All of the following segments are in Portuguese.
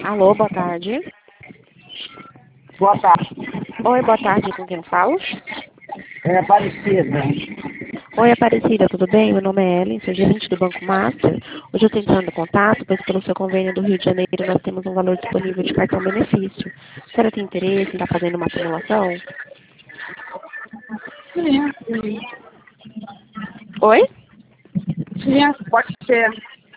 Alô, boa tarde. Boa tarde. Oi, boa tarde, com quem falo? É Aparecida. Oi, Aparecida, tudo bem? Meu nome é Ellen, sou gerente do Banco Master. Hoje eu estou entrando em contato, pois pelo seu convênio do Rio de Janeiro nós temos um valor disponível de cartão benefício. A senhora tem interesse em estar fazendo uma simulação? Sim, Oi? sim, pode ser.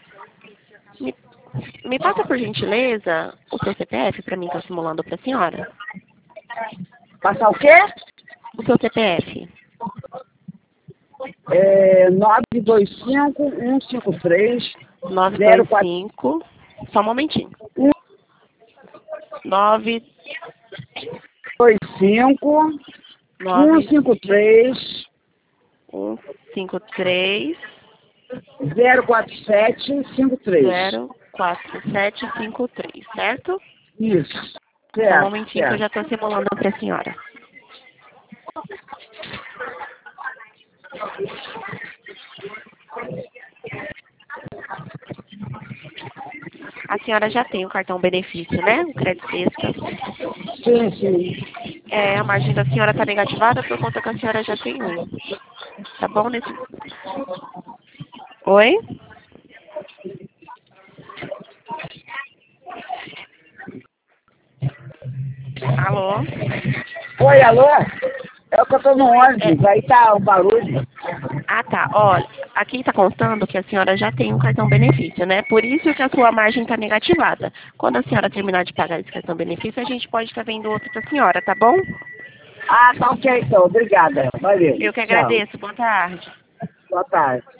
Me passa, por gentileza, o seu CPF para mim estar simulando para a senhora. Passar o quê? O seu CPF. 925-153-04. 925, só um momentinho. 9, 925 9, 153 153 04753. 04753, certo? Isso. Só um Certo, momentinho que eu certo. já estou simulando para a senhora. A senhora já tem o cartão benefício, né? O crédito extra. Sim, sim. A margem da senhora está negativada por conta que a senhora já tem um. Tá bom? Oi? Alô? Oi, alô? É que eu tô no ônibus, aí tá o barulho. Ah, tá. Olha, aqui está constando que a senhora já tem um cartão benefício, né? Por isso que a sua margem está negativada. Quando a senhora terminar de pagar esse cartão benefício, a gente pode estar vendo outro para a senhora, tá bom? Ah, tá ok então. Obrigada. Valeu. Eu que Tchau. agradeço. Boa tarde. Boa tarde.